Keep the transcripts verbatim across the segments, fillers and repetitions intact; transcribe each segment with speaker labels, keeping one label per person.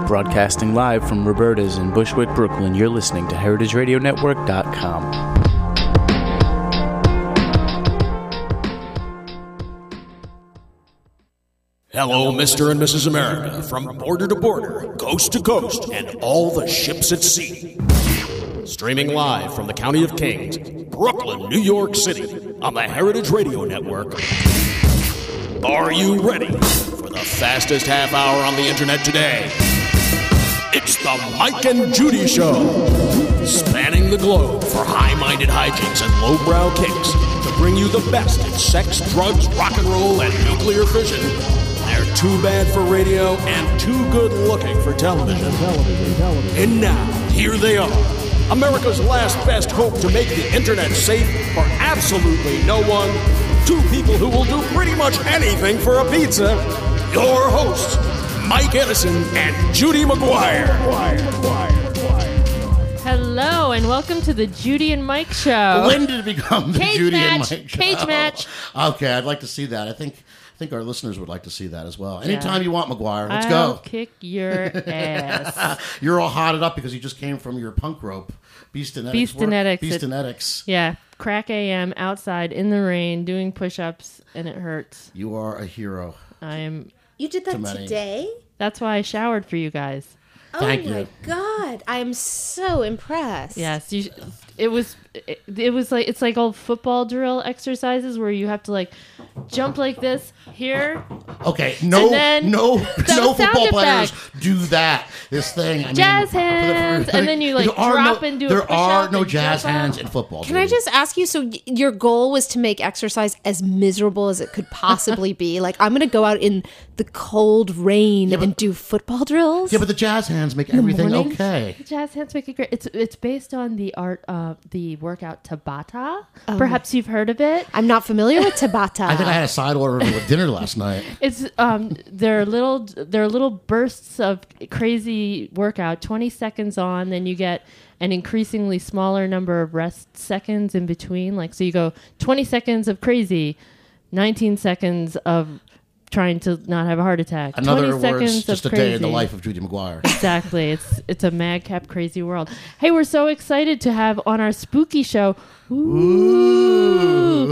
Speaker 1: Broadcasting live from Roberta's in Bushwick, Brooklyn, you're listening to heritage radio network dot com.
Speaker 2: Hello, Mister and Missus America, from border to border, coast to coast, and all the ships at sea. Streaming live from the County of Kings, Brooklyn, New York City, on the Heritage Radio Network. Are you ready for the fastest half hour on the internet today? It's the Mike and Judy Show, spanning the globe for high-minded hijinks and lowbrow kicks to bring you the best in sex, drugs, rock and roll, and nuclear fission. They're too bad for radio and too good-looking for television. television, television. And now, here they are, America's last best hope to make the internet safe for absolutely no one. Two people who will do pretty much anything for a pizza. Your hosts, Mike Edison and Judy McGuire.
Speaker 3: Hello, and welcome to the Judy and Mike Show.
Speaker 4: When did it become the
Speaker 3: Cage
Speaker 4: Judy
Speaker 3: match.
Speaker 4: and Mike Show?
Speaker 3: Cage match.
Speaker 4: Okay, I'd like to see that. I think I think our listeners would like to see that as well. Anytime
Speaker 3: Yeah.
Speaker 4: you want, McGuire. Let's
Speaker 3: I'll
Speaker 4: go.
Speaker 3: kick your ass.
Speaker 4: You're all hotted up because you just came from your punk rope. Beastinetics.
Speaker 3: Beastinetics.
Speaker 4: Beastinetics.
Speaker 3: Yeah, crack A M outside in the rain doing push-ups, and it hurts.
Speaker 4: You are a hero.
Speaker 3: I am.
Speaker 5: You did
Speaker 4: To
Speaker 5: that
Speaker 4: many.
Speaker 5: today?
Speaker 3: That's why I showered for you guys.
Speaker 4: Thank
Speaker 5: oh my
Speaker 4: you.
Speaker 5: god, I am so impressed.
Speaker 3: Yes, you. It was. It, it was like it's like old football drill exercises where you have to like jump like this here.
Speaker 4: Okay, no,
Speaker 3: And then
Speaker 4: no,
Speaker 3: that
Speaker 4: no
Speaker 3: was sound
Speaker 4: football players
Speaker 3: effect.
Speaker 4: do that. This thing, I
Speaker 3: Jazz
Speaker 4: mean,
Speaker 3: hands, and then you, like,
Speaker 4: there are
Speaker 3: drop
Speaker 4: no,
Speaker 3: and do a
Speaker 4: There
Speaker 3: push-up
Speaker 4: are no
Speaker 3: and
Speaker 4: jazz
Speaker 3: jump up.
Speaker 4: hands in football.
Speaker 5: Can I
Speaker 4: Judy.
Speaker 5: just ask you, so y- your goal was to make exercise as miserable as it could possibly be? Like, I'm going to go out in the cold rain
Speaker 4: but-
Speaker 5: and do football drills?
Speaker 4: Yeah, but the jazz hands make everything
Speaker 5: morning?
Speaker 4: okay.
Speaker 3: The jazz hands make it great. It's it's based on the art of the workout Tabata. Perhaps you've heard of it.
Speaker 5: I'm not familiar with Tabata.
Speaker 4: I think I had a side order with dinner last night.
Speaker 3: It's um there are little there are little bursts of crazy workout, twenty seconds on, then you get an increasingly smaller number of rest seconds in between. Like so you go twenty seconds of crazy, nineteen seconds of trying to not have a heart attack.
Speaker 4: In other
Speaker 3: twenty seconds
Speaker 4: words, just
Speaker 3: of
Speaker 4: a
Speaker 3: crazy.
Speaker 4: day in the life of Judy McGuire.
Speaker 3: Exactly. It's it's a madcap crazy world. Hey, we're so excited to have on our spooky show Ooh.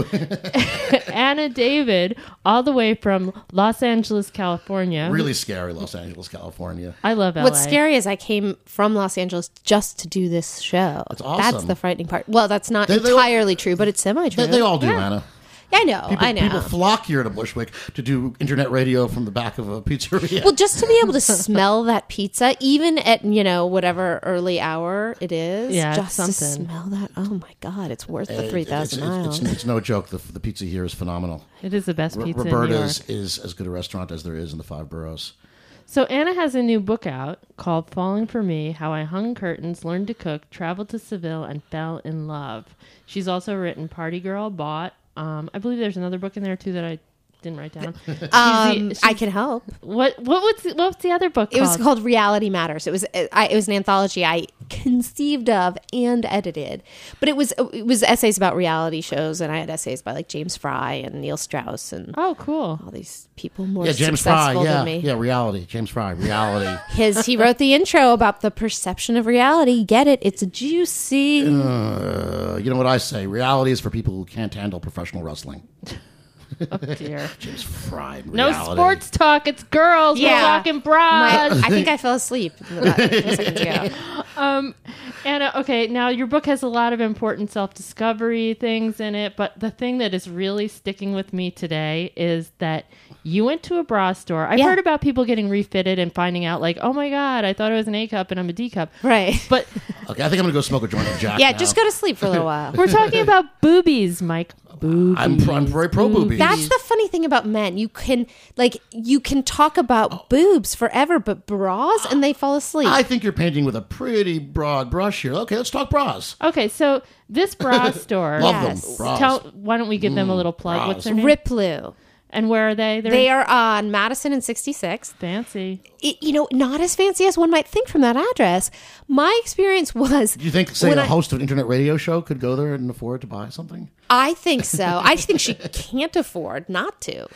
Speaker 3: Anna David, all the way from Los Angeles, California.
Speaker 4: Really scary, Los Angeles, California.
Speaker 3: I love L A.
Speaker 5: What's scary is I came from Los Angeles just to do this show.
Speaker 4: That's awesome.
Speaker 5: That's the frightening part. Well, that's not
Speaker 4: They- they all-
Speaker 5: entirely true, but it's semi-true.
Speaker 4: They, they all do,
Speaker 5: Yeah.
Speaker 4: Anna.
Speaker 5: I know,
Speaker 4: People,
Speaker 5: I know.
Speaker 4: people flock here to Bushwick to do internet radio from the back of a pizzeria.
Speaker 5: Well, just to be able to smell that pizza, even at, you know, whatever early hour it is,
Speaker 3: Yeah, it's
Speaker 5: just to
Speaker 3: something.
Speaker 5: smell that, oh my God, it's worth
Speaker 4: It-
Speaker 5: the
Speaker 4: it-
Speaker 5: three
Speaker 4: it's,
Speaker 5: thousand
Speaker 4: it's,
Speaker 5: miles.
Speaker 4: it's, it's no joke. The, the pizza here is phenomenal.
Speaker 3: It is the best
Speaker 4: R-
Speaker 3: pizza in New York.
Speaker 4: Roberta's is as good a restaurant as there is in the five boroughs.
Speaker 3: So Anna has a new book out called Falling for Me, How I Hung Curtains, Learned to Cook, Traveled to Seville, and Fell in Love. She's also written Party Girl, Bought. Um, I believe there's another book in there, too, that I didn't write down. She's the-
Speaker 5: Um,
Speaker 3: she's-
Speaker 5: I can help.
Speaker 3: What, what, what's, the- what's the other book
Speaker 5: It was
Speaker 3: called?
Speaker 5: called Reality Matters. It was it, I, it was an anthology I conceived of and edited, but it was it was essays about reality shows, and I had essays by like James Fry and Neil Strauss and
Speaker 3: Oh, cool.
Speaker 5: all these people more
Speaker 4: Yeah, James Fry.
Speaker 5: successful
Speaker 4: Yeah,
Speaker 5: than me.
Speaker 4: yeah, reality. James Fry, reality.
Speaker 5: His he wrote the intro about the perception of reality. Get it? It's juicy.
Speaker 4: uh, you know what I say? Reality is for people who can't handle professional wrestling.
Speaker 3: Oh, dear.
Speaker 4: James Fry.
Speaker 3: No
Speaker 4: Reality.
Speaker 3: sports talk. It's girls.
Speaker 5: Yeah.
Speaker 3: We're talking
Speaker 5: My-
Speaker 3: bras.
Speaker 5: I think I fell asleep about two seconds ago.
Speaker 3: Um, Anna, okay, now your book has a lot of important self-discovery things in it, but the thing that is really sticking with me today is that you went to a bra store. I've
Speaker 5: Yeah.
Speaker 3: heard about people getting refitted and finding out, like, oh my God, I thought it was an A cup and I'm a D cup.
Speaker 5: Right.
Speaker 3: But
Speaker 4: Okay, I think I'm going to go smoke a joint with Jack
Speaker 5: Yeah,
Speaker 4: now.
Speaker 5: just go to sleep for a little while.
Speaker 3: we're talking about boobies, Mike. Boobies.
Speaker 4: I'm, pro- I'm very pro boobies.
Speaker 5: That's the funny thing about men. You can like you can talk about boobs forever, but bras and they fall asleep.
Speaker 4: I think you're painting with a pretty broad brush here. Okay, let's talk bras.
Speaker 3: Okay, so this bra store.
Speaker 4: Love
Speaker 5: Yes.
Speaker 4: them. Bras.
Speaker 3: Tell, why don't we give them a little plug?
Speaker 4: bras.
Speaker 3: What's their name?
Speaker 5: Riplu.
Speaker 3: And where are they? They're
Speaker 5: They are on Madison and sixty-sixth.
Speaker 3: fancy.
Speaker 5: It, you know, not as fancy as one might think from that address. My experience was...
Speaker 4: Do you think, say,
Speaker 5: when
Speaker 4: a
Speaker 5: I-
Speaker 4: host of an internet radio show could go there and afford to buy something?
Speaker 5: I think so. I think she can't afford not to.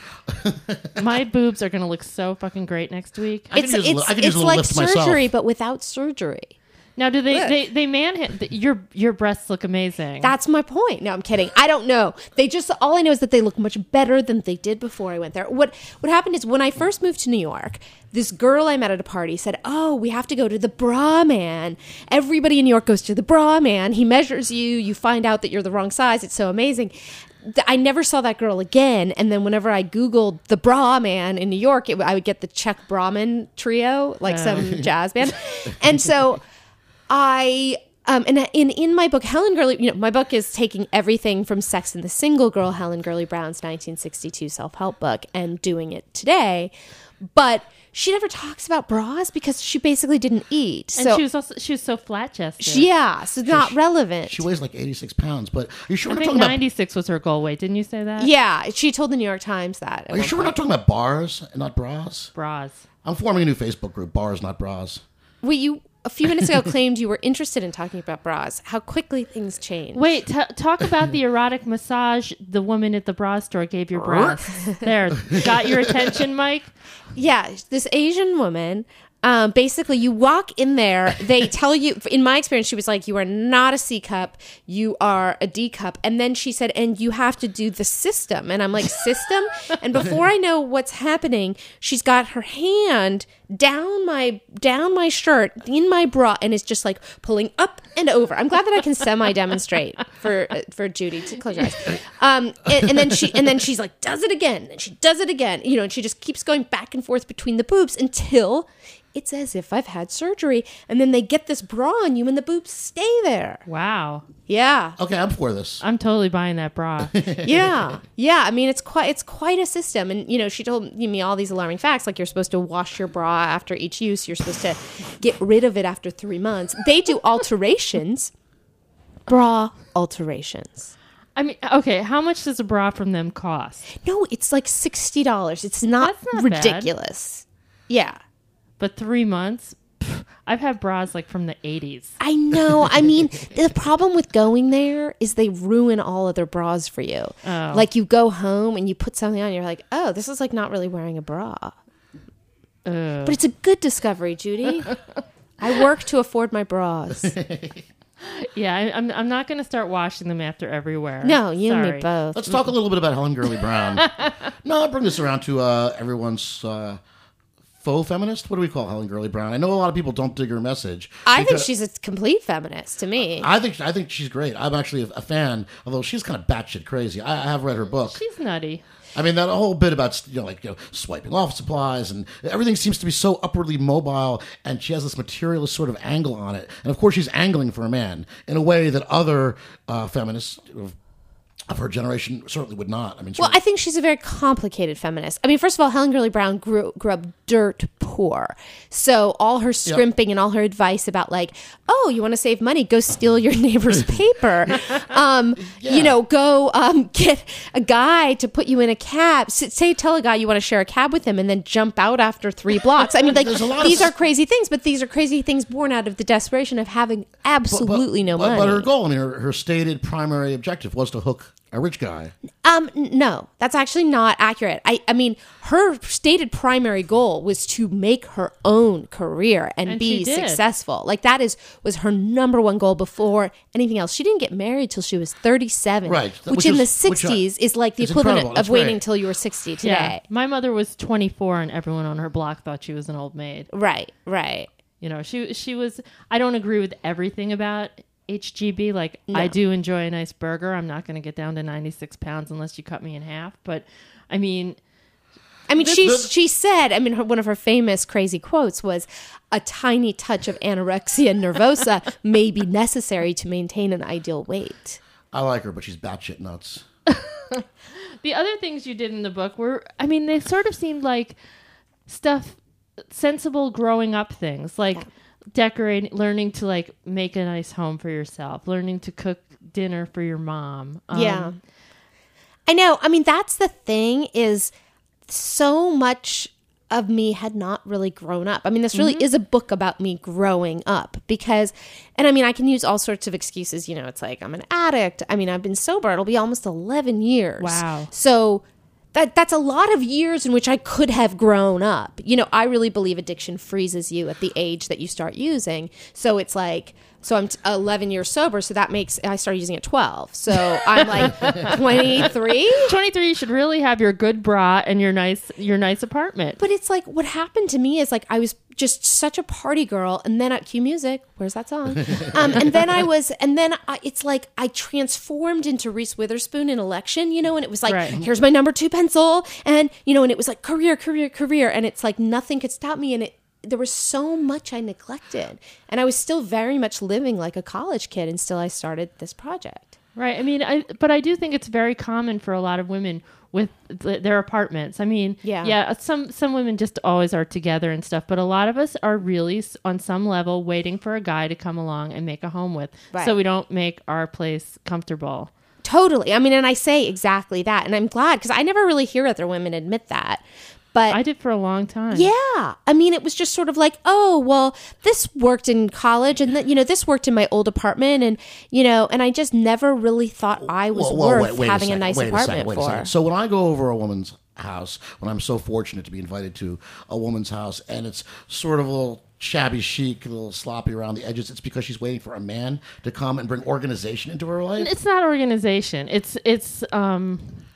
Speaker 3: My boobs are going to look so fucking great next week.
Speaker 4: I
Speaker 5: It's
Speaker 4: could use a li-
Speaker 5: it's,
Speaker 4: I could use
Speaker 5: it's
Speaker 4: a little
Speaker 5: like
Speaker 4: lift myself.
Speaker 5: surgery, but without surgery.
Speaker 3: Now, do they,
Speaker 5: Look.
Speaker 3: they, they man hit, your, your breasts look amazing.
Speaker 5: That's my point. No, I'm kidding. I don't know. They just, all I know is that they look much better than they did before I went there. What what happened is when I first moved to New York, this girl I met at a party said, oh, we have to go to the bra man. Everybody in New York goes to the bra man. He measures you. You find out that you're the wrong size. It's so amazing. Th- I never saw that girl again. And then whenever I Googled the bra man in New York, it, I would get the Chuck Brahman trio, like some jazz band. And so... I um and in in my book Helen Gurley, you know, my book is taking everything from Sex and the Single Girl, Helen Gurley Brown's nineteen sixty-two self-help book, and doing it today. But she never talks about bras because she basically didn't eat.
Speaker 3: and
Speaker 5: So
Speaker 3: she was also, she was so flat chested.
Speaker 5: yeah, so not relevant.
Speaker 4: She weighs like eighty-six pounds, but are you sure
Speaker 3: I
Speaker 4: we're not
Speaker 3: think
Speaker 4: talking about...
Speaker 3: ninety-six was her goal weight. Didn't you say that?
Speaker 5: Yeah, she told the New York Times that. at
Speaker 4: Are you
Speaker 5: one
Speaker 4: sure we're
Speaker 5: point.
Speaker 4: not talking about bars and not bras?
Speaker 3: Bras.
Speaker 4: I'm forming a new Facebook group, Bars Not Bras.
Speaker 5: Wait, you a few minutes ago claimed you were interested in talking about bras. How quickly things change.
Speaker 3: Wait, t- talk about the erotic massage the woman at the bra store gave your breasts. There. Got your attention, Mike?
Speaker 5: Yeah, this Asian woman. Um, basically, you walk in there. They tell you. In my experience, she was like, "You are not a C cup. You are a D cup." And then she said, "And you have to do the system." And I'm like, "System?" And before I know what's happening, she's got her hand down my down my shirt in my bra, and is just like pulling up and over. I'm glad that I can semi demonstrate for uh, for Judy to close your eyes. Um, and, and then she and then she's like, does it again, and she does it again. You know, and she just keeps going back and forth between the boobs until it's as if I've had surgery. And then they get this bra on you and the boobs stay there.
Speaker 3: Wow.
Speaker 5: Yeah.
Speaker 4: Okay, I'm for this.
Speaker 3: I'm totally buying that bra.
Speaker 5: Yeah. Yeah. I mean, it's quite, it's quite a system. And, you know, she told me all these alarming facts, like you're supposed to wash your bra after each use. You're supposed to get rid of it after three months. They do alterations, bra alterations.
Speaker 3: I mean, okay, how much does a bra from them cost?
Speaker 5: No, it's like sixty dollars. It's not,
Speaker 3: That's not bad.
Speaker 5: ridiculous. Yeah.
Speaker 3: But three months? Pff, I've had bras like from the eighties.
Speaker 5: I know. I mean, the problem with going there is they ruin all of their bras for you.
Speaker 3: Oh.
Speaker 5: Like you go home and you put something on, and you're like, oh, this is like not really wearing a bra.
Speaker 3: Ugh.
Speaker 5: But it's a good discovery, Judy. I work to afford my bras.
Speaker 3: Yeah, I, I'm, I'm not going to start washing them after every wear.
Speaker 5: No, you and
Speaker 3: Sorry.
Speaker 5: me both.
Speaker 4: Let's talk a little bit about Helen Gurley Brown. No, I'll bring this around to uh, everyone's uh, faux feminist. What do we call Helen Gurley Brown? I know a lot of people don't dig her message.
Speaker 5: I think
Speaker 4: because-
Speaker 5: she's a complete feminist to me.
Speaker 4: I think I think she's great. I'm actually a, a fan, although she's kind of batshit crazy. I, I have read her book.
Speaker 3: She's nutty.
Speaker 4: I mean, that whole bit about, you know, like, you know, swiping off supplies and everything seems to be so upwardly mobile, and she has this materialist sort of angle on it. And of course, she's angling for a man in a way that other uh, feminists of, of her generation certainly would not. I mean,
Speaker 5: Well, I think she's a very complicated feminist. I mean, first of all, Helen Gurley Brown grew, grew up dirt poor. So all her scrimping and all her advice about like, oh, you want to save money, go steal your neighbor's paper. Um,
Speaker 4: Yeah.
Speaker 5: You know, go um, get a guy to put you in a cab. S- say, tell a guy you want to share a cab with him and then jump out after three blocks. I mean, like,
Speaker 4: There's a lot of
Speaker 5: these
Speaker 4: s-
Speaker 5: are crazy things, but these are crazy things born out of the desperation of having absolutely no
Speaker 4: but,
Speaker 5: money.
Speaker 4: But her goal, I mean, her, her stated primary objective was to hook a rich guy.
Speaker 5: Um, n- no, that's actually not accurate. I, I mean, her stated primary goal was to make her own career and,
Speaker 3: And
Speaker 5: be
Speaker 3: she did.
Speaker 5: successful. Like that is was her number one goal before anything else. She didn't get married till she was thirty-seven,
Speaker 4: Right,
Speaker 5: Which,
Speaker 4: which
Speaker 5: in
Speaker 4: is-
Speaker 5: the
Speaker 4: which, uh,
Speaker 5: sixties is like the
Speaker 4: is
Speaker 5: equivalent
Speaker 4: incredible.
Speaker 5: of
Speaker 4: That's
Speaker 5: waiting
Speaker 4: great.
Speaker 5: till you were sixty today.
Speaker 3: Yeah. My mother was twenty-four and everyone on her block thought she was an old maid.
Speaker 5: Right, right.
Speaker 3: You know, she she was. I don't agree with everything about H G B. Like,
Speaker 5: No.
Speaker 3: I do enjoy a nice burger. I'm not going to get down to ninety-six pounds unless you cut me in half. But I mean,
Speaker 5: I mean,
Speaker 4: This-
Speaker 5: she
Speaker 4: this-
Speaker 5: she said. I mean, her, one of her famous crazy quotes was, "A tiny touch of anorexia nervosa may be necessary to maintain an ideal weight."
Speaker 4: I like her, but she's batshit nuts.
Speaker 3: the other things you did in the book were, I mean, they sort of seemed like stuff, sensible growing up things, like
Speaker 5: Yeah.
Speaker 3: decorating, learning to like make a nice home for yourself, learning to cook dinner for your mom. Um,
Speaker 5: Yeah. I know. I mean, that's the thing is so much of me had not really grown up. I mean, this really mm-hmm. is a book about me growing up because, and I mean, I can use all sorts of excuses. You know, it's like I'm an addict. I mean, I've been sober. It'll be almost eleven years.
Speaker 3: Wow.
Speaker 5: So that that's a lot of years in which I could have grown up. You know, I really believe addiction freezes you at the age that you start using. So it's like, so I'm t- eleven years sober. So that makes, I started using at twelve. So I'm like twenty-three.
Speaker 3: twenty-three, you should really have your good bra and your nice, your nice apartment.
Speaker 5: But it's like, what happened to me is like, I was just such a party girl. And then at Q Music, where's that song? Um, and then I was, and then I, it's like, I transformed into Reese Witherspoon in Election, you know, and it was like,
Speaker 3: right.
Speaker 5: here's my number two pencil. And, you know, and it was like career, career, career. And it's like, nothing could stop me. And it, there was so much I neglected. And I was still very much living like a college kid until I started this project.
Speaker 3: Right. I mean, I, but I do think it's very common for a lot of women with th- their apartments. I mean,
Speaker 5: yeah.
Speaker 3: yeah, some, some women just always are together and stuff, but a lot of us are really on some level waiting for a guy to come along and make a home with.
Speaker 5: Right.
Speaker 3: So we don't make our place comfortable.
Speaker 5: Totally. I mean, and I say exactly that. And I'm glad because I never really hear other women admit that. But
Speaker 3: I did for a long time.
Speaker 5: Yeah. I mean, it was just sort of like, oh, well, this worked in college and, th- you know, this worked in my old apartment. And, you know, and I just never really thought I was
Speaker 4: Well, well,
Speaker 5: worth
Speaker 4: wait, wait
Speaker 5: having
Speaker 4: a,
Speaker 5: a,
Speaker 4: second,
Speaker 5: nice
Speaker 4: wait a
Speaker 5: apartment
Speaker 4: second, wait a
Speaker 5: for.
Speaker 4: second. So when I go over a woman's house, when I'm so fortunate to be invited to a woman's house and it's sort of a little shabby chic, a little sloppy around the edges, it's because she's waiting for a man to come and bring organization into her life?
Speaker 3: It's not organization. It's, it's, um...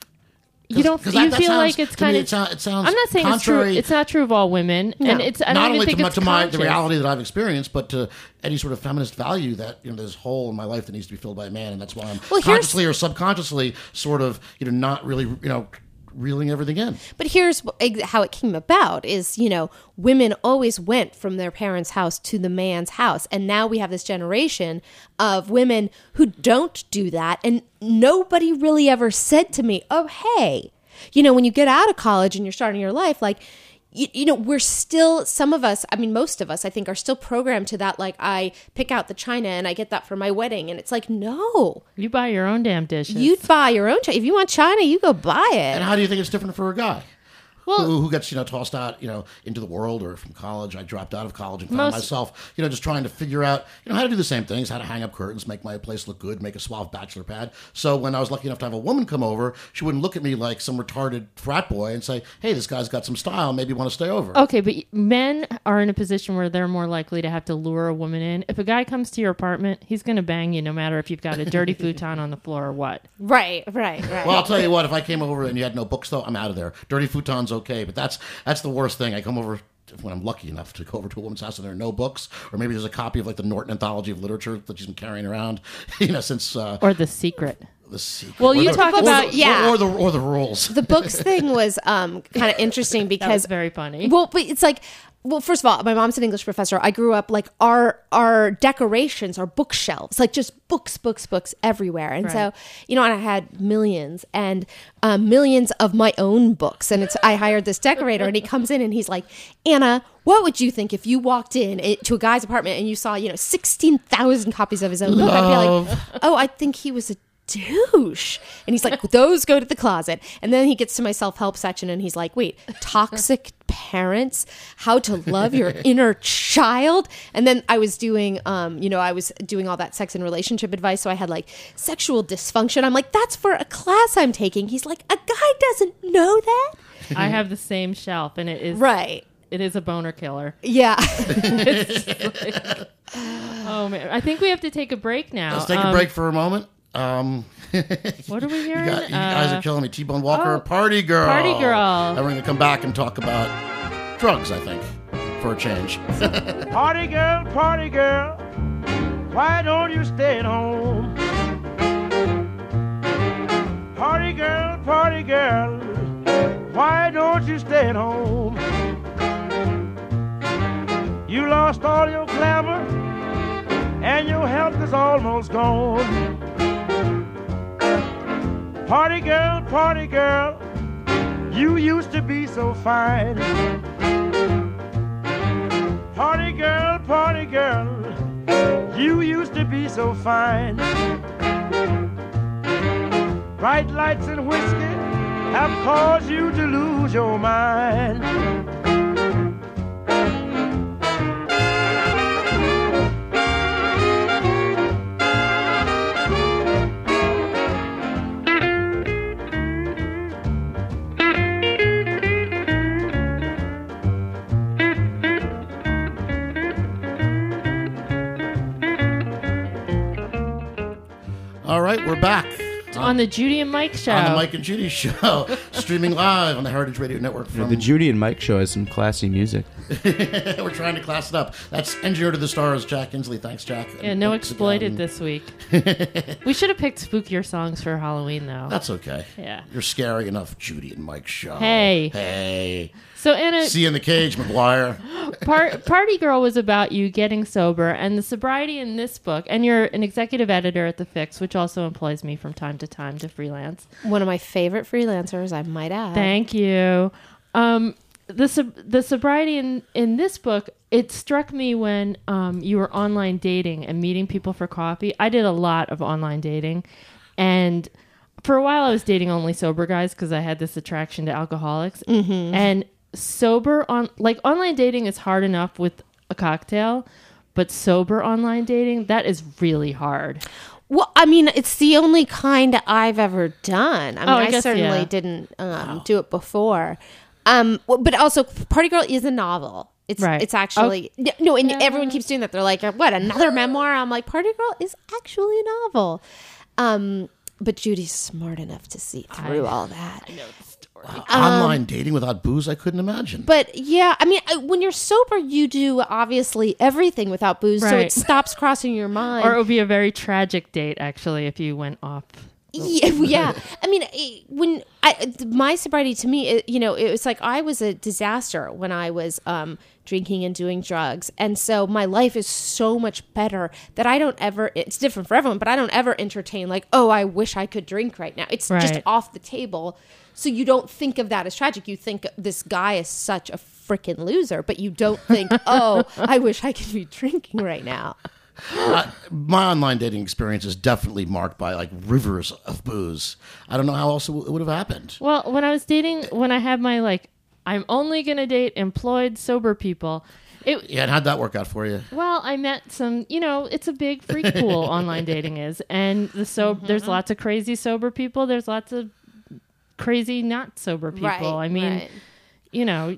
Speaker 3: You don't.
Speaker 4: That,
Speaker 3: you
Speaker 4: that
Speaker 3: feel
Speaker 4: sounds,
Speaker 3: like it's kind
Speaker 4: me,
Speaker 3: of.
Speaker 4: it, sound, it sounds.
Speaker 3: I'm not saying it's true.
Speaker 4: contrary,
Speaker 3: It's not true of all women,
Speaker 5: No.
Speaker 3: and it's. I don't
Speaker 4: not
Speaker 3: even
Speaker 4: only
Speaker 3: think
Speaker 4: to,
Speaker 3: it's
Speaker 4: to my the
Speaker 3: conscious.
Speaker 4: reality that I've experienced, but to any sort of feminist value that you know there's a hole in my life that needs to be filled by a man, and that's why I'm
Speaker 5: Well, here's-
Speaker 4: consciously or subconsciously sort of you know not really you know reeling everything in.
Speaker 5: But here's wh- ex- how it came about is, you know, women always went from their parents' house to the man's house. And now we have this generation of women who don't do that. And nobody really ever said to me, oh, hey, you know, when you get out of college and you're starting your life, like, you, you know, we're still, some of us, I mean, most of us, I think, are still programmed to that. Like, I pick out the china and I get that for my wedding. And it's like, no.
Speaker 3: You buy your own damn dishes.
Speaker 5: You buy your own china. If you want china, you go buy it.
Speaker 4: And how do you think it's different for a guy?
Speaker 3: Well,
Speaker 4: who, who gets you know tossed out you know into the world or from college? I dropped out of college and found
Speaker 3: Most-
Speaker 4: myself you know just trying to figure out you know how to do the same things, how to hang up curtains, make my place look good, make a suave bachelor pad. So when I was lucky enough to have a woman come over, she wouldn't look at me like some retarded frat boy and say, "Hey, this guy's got some style. Maybe you want to stay over."
Speaker 3: Okay, but men are in a position where they're more likely to have to lure a woman in. If a guy comes to your apartment, he's going to bang you no matter if you've got a dirty futon on the floor or what.
Speaker 5: Right, right, right.
Speaker 4: Well, I'll tell you what. If I came over and you had no books, though, I'm out of there. Dirty futon's okay, but that's that's the worst thing. I come over when I'm lucky enough to go over to a woman's house and there are no books, or maybe there's a copy of like the Norton Anthology of Literature that she's been carrying around, you know, since uh,
Speaker 3: Or The Secret.
Speaker 4: The Secret.
Speaker 3: Well,
Speaker 4: Or
Speaker 3: you
Speaker 4: the-
Speaker 3: talk
Speaker 4: or
Speaker 3: about-
Speaker 4: the,
Speaker 5: yeah.
Speaker 4: or, or the or the rules.
Speaker 5: The books thing was um, kind of interesting
Speaker 3: That was
Speaker 5: because
Speaker 3: very funny.
Speaker 5: well, but it's like, well, first of all, my mom's an English professor. I grew up like our our decorations are bookshelves, like just books, books, books everywhere. And so,
Speaker 3: Right.
Speaker 5: you know, and I had millions and um, millions of my own books. And it's I hired this decorator, and he comes in and he's like, Anna, what would you think if you walked in eh, to a guy's apartment and you saw, you know, sixteen thousand copies of his own book? I'd be like, oh, I think he was a douche. And he's like, those go to the closet. And then he gets to my self-help section and he's like, wait, toxic parents, how to love your inner child. And then I was doing um you know I was doing all that sex and relationship advice, so I had like sexual dysfunction. I'm like, that's for a class I'm taking. He's like, a guy doesn't know that.
Speaker 3: I have the same shelf, and it is
Speaker 5: Right.
Speaker 3: It is a boner killer.
Speaker 5: Yeah.
Speaker 3: Oh man, I think we have to take a break now.
Speaker 4: Let's take a
Speaker 3: Um,
Speaker 4: break for a moment. Um,
Speaker 3: What are we
Speaker 4: you,
Speaker 3: hearing?
Speaker 4: got, you guys
Speaker 3: Uh,
Speaker 4: are killing me. T-Bone Walker,
Speaker 3: oh,
Speaker 4: Party Girl.
Speaker 3: Party Girl.
Speaker 4: And we're going to come back and talk about drugs, I think, for a change.
Speaker 6: Party girl, party girl, why don't you stay at home? Party girl, party girl, why don't you stay at home? You lost all your glamour and your health is almost gone. Party girl, party girl, you used to be so fine. Party girl, party girl, you used to be so fine. bright lights and whiskey have caused you to lose your mind.
Speaker 4: All right, we're back.
Speaker 3: On the Judy and Mike show.
Speaker 4: On the Mike and Judy show, streaming live on the Heritage Radio Network. From
Speaker 1: You know, the Judy and Mike show has some classy music.
Speaker 4: We're trying to class it up. That's Engineer to the Stars, Jack Inslee. Thanks, Jack.
Speaker 3: Yeah,
Speaker 4: And
Speaker 3: no
Speaker 4: once
Speaker 3: exploited
Speaker 4: again-
Speaker 3: this week. We should have picked spookier songs for Halloween, though.
Speaker 4: That's okay.
Speaker 3: Yeah.
Speaker 4: You're scary enough, Judy and Mike show.
Speaker 3: Hey.
Speaker 4: Hey.
Speaker 3: So Anna,
Speaker 4: See you in the cage, McGuire.
Speaker 3: Par- Party Girl was about you getting sober, and the sobriety in this book, and you're an executive editor at The Fix, which also employs me from time to time to freelance.
Speaker 5: One of my favorite freelancers, I might add.
Speaker 3: Thank you. Um, the sob- the sobriety in, in this book, it struck me when um, you were online dating and meeting people for coffee. I did a lot of online dating, and for a while I was dating only sober guys because I had this attraction to alcoholics. Mm-hmm. And sober on like online dating is hard enough with a cocktail, but sober online dating, that is really hard.
Speaker 5: Well, I mean, it's the only kind I've ever done. I mean,
Speaker 3: Oh, I
Speaker 5: I,
Speaker 3: guess,
Speaker 5: certainly
Speaker 3: yeah.
Speaker 5: didn't um, do it before. Um, well, but also, Party Girl is a novel. It's
Speaker 3: Right.
Speaker 5: it's actually no, and everyone keeps doing that. They're like, "What, another memoir?" I'm like, "Party Girl is actually a novel." Um, but Judy's smart enough to see through
Speaker 3: I-
Speaker 5: all that.
Speaker 4: Online dating without booze, I couldn't imagine.
Speaker 5: But yeah, I mean, I- when you're sober, you do obviously everything without booze, so
Speaker 3: Right.
Speaker 5: it stops crossing your mind.
Speaker 3: Or it would be a very tragic date, actually, if you went off.
Speaker 5: Yeah, yeah. I mean, it- when I my sobriety to me, it, you know, it was like I was a disaster when I was um, drinking and doing drugs, and so my life is so much better that I don't ever. It's different for everyone, but I don't ever entertain like, oh, I wish I could drink right now. It's just
Speaker 3: Right.
Speaker 5: off the table, so you don't think of that as tragic. You think this guy is such a freaking loser, but you don't think, oh, I wish I could be drinking right now.
Speaker 4: Uh, my online dating experience is definitely marked by like rivers of booze. I don't know how else it, w- it would have happened.
Speaker 3: Well, when I was dating, when I had my like, I'm only gonna date employed sober people. It
Speaker 4: Yeah, and how'd that work out for you?
Speaker 3: well, I met some. You know, it's a big freak pool. Online dating is, and the so there's lots of crazy sober people. There's lots of crazy not sober people.
Speaker 5: Right,
Speaker 3: I mean,
Speaker 5: right.
Speaker 3: you know.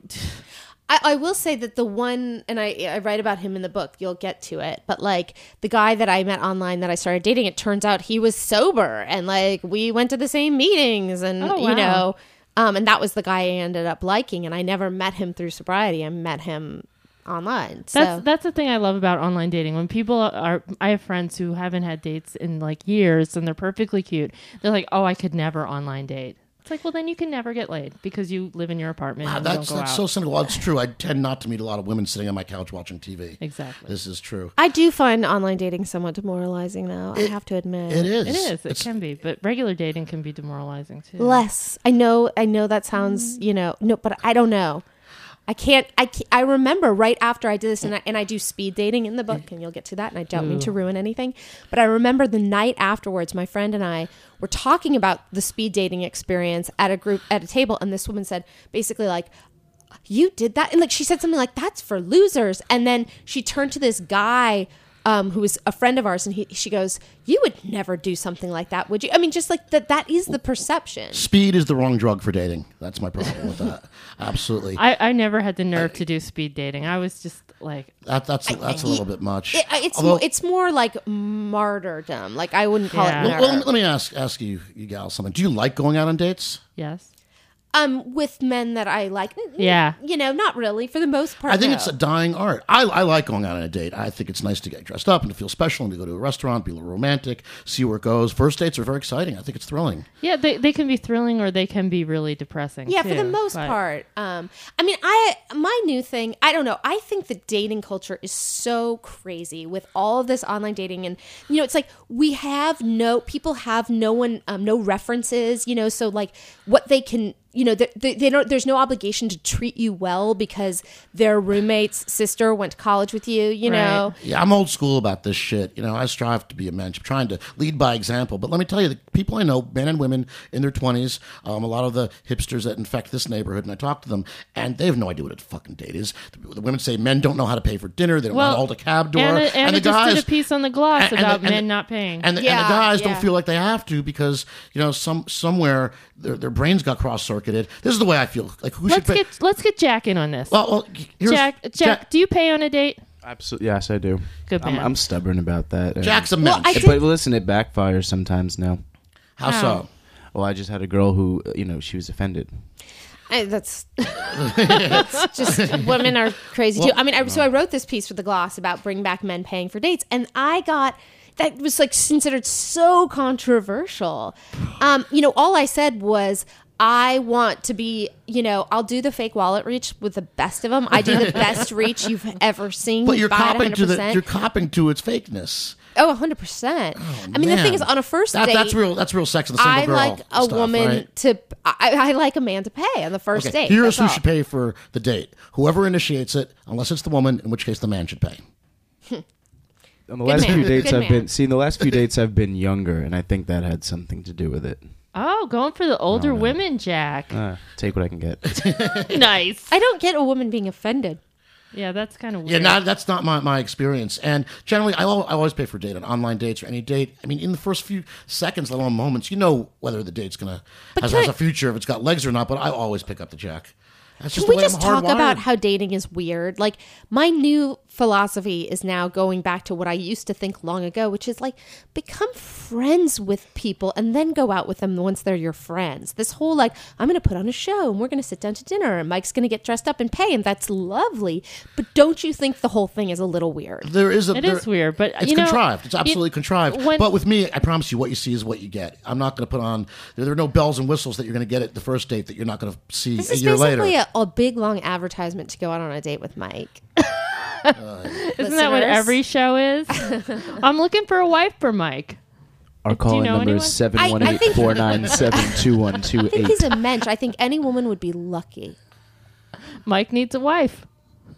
Speaker 5: I, I will say that the one, and I, I write about him in the book, you'll get to it, but like the guy that I met online that I started dating, it turns out he was sober and like we went to the same meetings and,
Speaker 3: Oh, wow.
Speaker 5: you know, um, and that was the guy I ended up liking. And I never met him through sobriety. I met him online. So
Speaker 3: That's that's the thing I love about online dating. When people are, I have friends who haven't had dates in like years, and they're perfectly cute. They're like, "Oh, I could never online date." It's like, well, then you can never get laid because you live in your apartment
Speaker 4: Wow,
Speaker 3: and
Speaker 4: that's
Speaker 3: don't go
Speaker 4: that's
Speaker 3: out.
Speaker 4: so cynical. Well, it's true. I tend not to meet a lot of women sitting on my couch watching T V.
Speaker 3: Exactly.
Speaker 4: This is true.
Speaker 5: I do find online dating somewhat demoralizing though. I have to admit.
Speaker 4: It is.
Speaker 3: It is. It
Speaker 4: It's-
Speaker 3: can be, but regular dating can be demoralizing too.
Speaker 5: Less. I know. I know that sounds, you know, no, but I don't know. I can't. I can't, I remember right after I did this, and I, and I do speed dating in the book, and you'll get to that. And I don't mean to ruin anything, but I remember the night afterwards, my friend and I were talking about the speed dating experience at a group at a table, and this woman said basically like, "You did that," and like she said something like, "That's for losers," and then she turned to this guy. Um, who was a friend of ours, and he, she goes, "You would never do something like that, would you?" I mean, just like that. That is the perception.
Speaker 4: Speed is the wrong drug for dating. That's my problem with that. Absolutely.
Speaker 3: I, I never had the nerve to do speed dating. I was just like,
Speaker 4: That, that's that's a little bit much.
Speaker 5: It, it's
Speaker 4: Although-
Speaker 5: more, it's more like martyrdom. Like I wouldn't call
Speaker 3: Yeah.
Speaker 5: it
Speaker 4: well,
Speaker 5: murder.
Speaker 4: well, let me ask ask you, you gals, something. Do you like going out on dates?
Speaker 3: yes,
Speaker 5: um, with men that I like. N- n-
Speaker 3: Yeah.
Speaker 5: you know, not really for the most part.
Speaker 4: I think
Speaker 5: no.
Speaker 4: it's a dying art. I, I like going out on a date. I think it's nice to get dressed up and to feel special and to go to a restaurant, be a little romantic, see where it goes. First dates are very exciting. I think it's thrilling.
Speaker 3: yeah, they they can be thrilling or they can be really depressing.
Speaker 5: Yeah, for the
Speaker 3: too,
Speaker 5: most
Speaker 3: but-
Speaker 5: part. Um, I mean, I my new thing. I don't know. I think the dating culture is so crazy with all of this online dating, and you know, it's like we have no people have no one, um, no references. You know, so like what they can you know, they, they, they don't. There's no obligation to treat you well because their roommate's sister went to college with you. You
Speaker 3: Right.
Speaker 5: know,
Speaker 4: Yeah, I'm old school about this shit. You know, I strive to be a mensch. I'm trying to lead by example. But let me tell you, the people I know, men and women in their twenties, um, a lot of the hipsters that infect this neighborhood, and I talk to them, and they have no idea what a fucking date is. The, the women say men don't know how to pay for dinner. They don't know how to hold a cab door.
Speaker 3: Anna, Anna
Speaker 4: and the
Speaker 3: just
Speaker 4: guys
Speaker 3: did a piece on the gloss
Speaker 4: and- and
Speaker 3: about
Speaker 4: the- and
Speaker 3: men
Speaker 4: the-
Speaker 3: not paying.
Speaker 4: And the, and
Speaker 5: Yeah,
Speaker 4: the guys
Speaker 5: yeah.
Speaker 4: don't feel like they have to because, you know, some somewhere their, their brains got cross-circuited. This is the way I feel. Like, who
Speaker 3: let's
Speaker 4: should pay?
Speaker 3: get let's get Jack in on this.
Speaker 4: well, well, here's,
Speaker 3: Jack, Jack, do you pay on a date?
Speaker 1: Absolutely, yes, I do.
Speaker 3: Good
Speaker 1: I'm,
Speaker 3: man.
Speaker 1: I'm stubborn about that.
Speaker 4: Jack's a
Speaker 5: Well,
Speaker 4: mensch.
Speaker 5: I think-
Speaker 1: but listen, it backfires sometimes now.
Speaker 4: How
Speaker 3: How?
Speaker 4: so?
Speaker 1: Well, I just had a girl who, uh, you know, she was offended.
Speaker 5: I, that's, that's just women are crazy too. I mean, I, so I wrote this piece for the Gloss about bring back men paying for dates, and I got that was like considered so controversial. Um, you know, all I said was, I want to be, you know, I'll do the fake wallet reach with the best of them. I do the best reach you've ever seen.
Speaker 4: But you're
Speaker 5: Buy it
Speaker 4: copping to the
Speaker 5: one hundred percent.
Speaker 4: you're copping to its fakeness.
Speaker 5: Oh, one hundred percent. I mean, the
Speaker 4: Man.
Speaker 5: thing is, on a first
Speaker 4: That-
Speaker 5: date,
Speaker 4: that's real. That's real sex and the single
Speaker 5: I
Speaker 4: girl
Speaker 5: like a
Speaker 4: stuff,
Speaker 5: woman
Speaker 4: right?
Speaker 5: to, I, I like a man to pay on the first
Speaker 4: Okay,
Speaker 5: date.
Speaker 4: here's
Speaker 5: That's
Speaker 4: who
Speaker 5: all.
Speaker 4: should pay for the date. Whoever initiates it, unless it's the woman, in which case the man should pay.
Speaker 1: On the last
Speaker 5: man.
Speaker 1: few dates
Speaker 5: Good
Speaker 1: I've
Speaker 5: man.
Speaker 1: been, see, in the last few dates I've been younger, and I think that had something to do with it.
Speaker 3: Oh, going for the older women, Jack.
Speaker 1: Uh, take what I can get.
Speaker 3: Nice.
Speaker 5: I don't get a woman being offended.
Speaker 3: Yeah, that's kind of weird.
Speaker 4: Yeah, not, that's not my, my experience. And generally, I, al- I always pay for a date on online dates or any date. I mean, in the first few seconds, let alone moments, you know whether the date's gonna has,
Speaker 5: can
Speaker 4: has
Speaker 5: I-
Speaker 4: a future, if it's got legs or not. But I always pick up the jack. That's just
Speaker 5: Can we
Speaker 4: the way
Speaker 5: just
Speaker 4: I'm
Speaker 5: talk about
Speaker 4: hardwired.
Speaker 5: how dating is weird? Like, my new philosophy is now going back to what I used to think long ago, which is like, become friends with people and then go out with them once they're your friends. This whole, like, I'm going to put on a show and we're going to sit down to dinner and Mike's going to get dressed up and pay, and that's lovely. But don't you think the whole thing is a little weird?
Speaker 4: There is a.
Speaker 3: It
Speaker 4: there-
Speaker 3: is weird, but,
Speaker 4: it's
Speaker 3: you know,
Speaker 4: contrived. It's absolutely
Speaker 3: you-
Speaker 4: contrived.
Speaker 3: when-
Speaker 4: but with me, I promise you, what you see is what you get. I'm not going to put on. There, there are no bells and whistles that you're going to get at the first date that you're not going to see
Speaker 5: This
Speaker 4: a
Speaker 5: is
Speaker 4: year later.
Speaker 5: basically a, a big, long advertisement to go out on a date with Mike.
Speaker 3: Isn't that what
Speaker 5: Listeners?
Speaker 3: every show is? I'm looking for a wife for Mike.
Speaker 1: Our call-in
Speaker 3: know
Speaker 1: number
Speaker 3: anyone?
Speaker 1: is seven one eight, four nine seven, two one two
Speaker 5: I think
Speaker 1: eight.
Speaker 5: he's a mensch. I think any woman would be lucky.
Speaker 3: Mike needs a wife.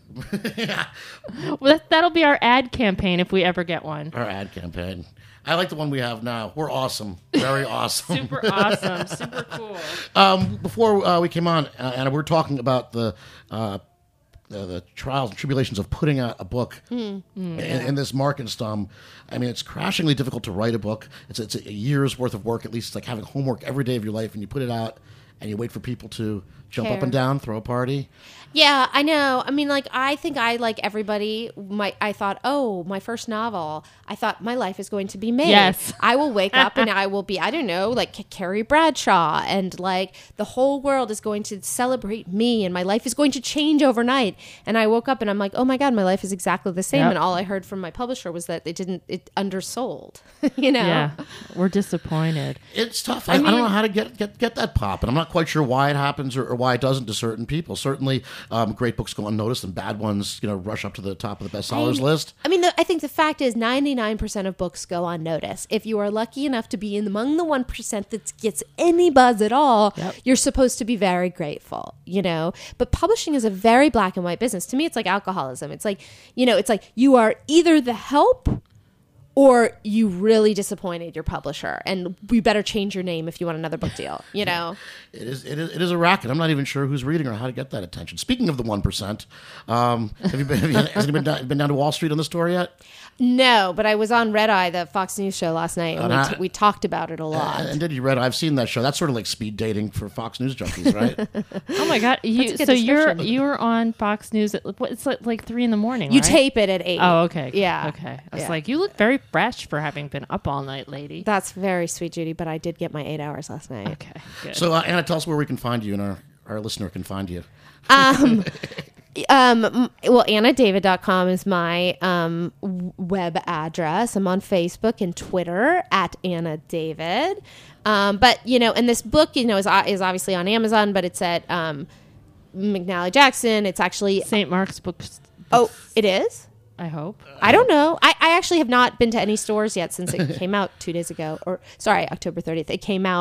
Speaker 3: Well, that, that'll be our ad campaign if we ever get one.
Speaker 4: Our ad campaign. I like the one we have now. We're awesome. Very awesome.
Speaker 3: Super awesome. Super cool.
Speaker 4: Um, before uh, we came on, uh, Anna, we were talking about the, uh, the the trials and tribulations of putting out a book in, in this market. Storm. I mean, it's crashingly difficult to write a book. It's it's a year's worth of work. At least it's like having homework every day of your life, and you put it out, and you wait for people to jump up
Speaker 5: Care.
Speaker 4: and down, throw a party.
Speaker 5: Yeah, I know. I mean, like, I think I, like everybody, my, I thought, oh, my first novel, I thought my life is going to be made.
Speaker 3: Yes.
Speaker 5: I will wake up and I will be, I don't know, like Carrie Bradshaw, and like the whole world is going to celebrate me and my life is going to change overnight. And I woke up and I'm like, oh my God, my life is exactly the same.
Speaker 3: Yep.
Speaker 5: And all I heard from my publisher was that they didn't, it undersold, you know?
Speaker 3: Yeah, we're disappointed.
Speaker 4: It's tough. I, I, don't know how to get, get get that pop, and I'm not quite sure why it happens or, or why it doesn't to certain people. Certainly, um, great books go unnoticed, and bad ones, you know, rush up to the top of the bestsellers
Speaker 5: I-
Speaker 4: list.
Speaker 5: I mean, the, I think the fact is ninety-nine percent of books go unnoticed. If you are lucky enough to be in among the one percent that gets any buzz at all,
Speaker 3: Yep.
Speaker 5: you're supposed to be very grateful, you know? But publishing is a very black and white business. To me, it's like alcoholism. It's like, you know, it's like you are either the help or you really disappointed your publisher, and we better change your name if you want another book deal, you know?
Speaker 4: It is, it is it is a racket. I'm not even sure who's reading or how to get that attention. Speaking of the one percent, um, have you been have you, has anybody been down, been down to Wall Street on the story yet?
Speaker 5: No, but I was on Red Eye, the Fox News show last night, and
Speaker 4: And
Speaker 5: we,
Speaker 4: I-
Speaker 5: t- we talked about it a lot.
Speaker 4: And did you read? I've seen that show. That's sort of like speed dating for Fox News junkies, right?
Speaker 3: Oh my God! You,
Speaker 5: a good
Speaker 3: so you're
Speaker 5: description.
Speaker 3: you were on Fox News at what, it's like like three in the morning.
Speaker 5: You
Speaker 3: right?
Speaker 5: tape it at eight.
Speaker 3: Oh, okay.
Speaker 5: Yeah.
Speaker 3: Okay. I was
Speaker 5: Yeah.
Speaker 3: like, you look very fresh for having been up all night, lady.
Speaker 5: That's very sweet, Judy, but I did get my eight hours last night.
Speaker 3: Okay. Good.
Speaker 4: So uh, Anna, tell us where we can find you and our, our listener can find you.
Speaker 5: Um, um, m- well, anna david dot com is my um, w- web address. I'm on Facebook and Twitter at Anna David. Um, but, you know, and this book, you know, is, o- is obviously on Amazon, but it's at um, McNally Jackson. It's actually,
Speaker 3: Saint Mark's Books.
Speaker 5: oh, it is?
Speaker 3: I hope.
Speaker 5: I don't know. I, I actually have not been to any stores yet since it came out two days ago. Or, sorry, October thirtieth. It came out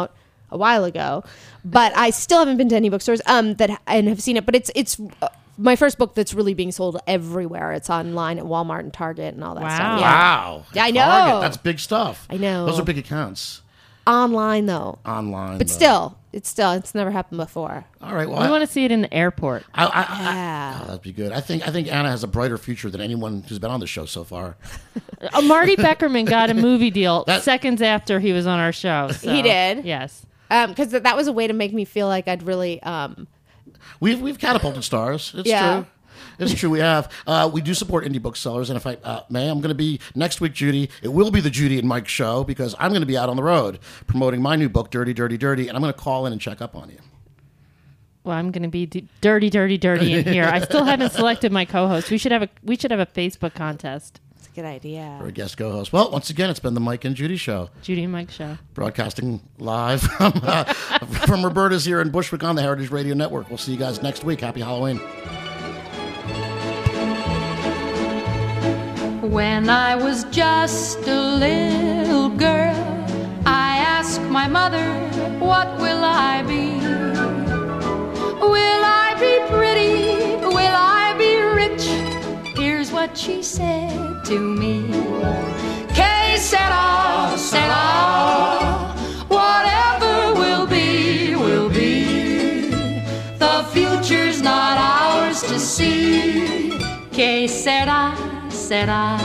Speaker 5: a while ago, but I still haven't been to any bookstores um, that and have seen it. But it's it's uh, my first book that's really being sold everywhere. It's online at Walmart and Target and all that
Speaker 3: Wow.
Speaker 5: stuff. Yeah.
Speaker 4: Wow.
Speaker 5: Yeah, I know.
Speaker 4: Target, that's big stuff.
Speaker 5: I know.
Speaker 4: Those are big accounts.
Speaker 5: Online though,
Speaker 4: Online.
Speaker 5: but
Speaker 4: though.
Speaker 5: still, it's still it's never happened before.
Speaker 4: All right. Well,
Speaker 3: We
Speaker 4: I,
Speaker 3: want to see it in the airport.
Speaker 4: I, I, I,
Speaker 5: Yeah.
Speaker 4: oh, that'd be good. I think I think Anna has a brighter future than anyone who's been on the show so far.
Speaker 3: Uh, Marty Beckerman got a movie deal
Speaker 4: That-
Speaker 3: seconds after he was on our show. so-
Speaker 5: He did?
Speaker 3: Yes.
Speaker 5: Because that was a way to make me feel like I'd really. Um,
Speaker 4: We've we've catapulted stars. It's
Speaker 5: Yeah.
Speaker 4: true. It's true. We have. Uh, we do support indie booksellers, and if I uh, may, I'm going to be next week, Judy. It will be the Judy and Mike show because I'm going to be out on the road promoting my new book, Dirty, Dirty, Dirty, and I'm going to call in and check up on you.
Speaker 3: Well, I'm going to be d- dirty, dirty, dirty in here. I still haven't selected my co-host. We should have a we should have a Facebook contest.
Speaker 5: it's a good idea.
Speaker 4: Or a guest co-host. Well, once again, it's been the Mike and Judy show,
Speaker 3: Judy and Mike show.
Speaker 4: broadcasting live from uh, from Roberta's here in Bushwick on the Heritage Radio Network. We'll see you guys next week. Happy Halloween.
Speaker 7: When I was just a little girl, I asked my mother, what will I be? Will I be pretty? Will I be rich? Here's what she said to me. Que sera, sera, whatever will be, will be. The future's not ours to see. Que sera, sera.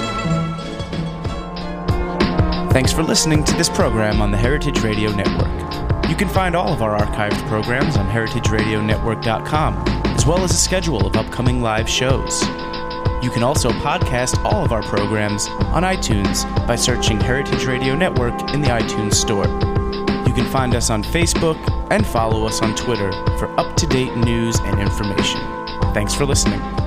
Speaker 1: Thanks for listening to this program on the Heritage Radio Network. You can find all of our archived programs on heritage radio network dot com, as well as a schedule of upcoming live shows. You can also podcast all of our programs on iTunes by searching Heritage Radio Network in the iTunes Store. You can find us on Facebook and follow us on Twitter for up-to-date news and information. Thanks for listening.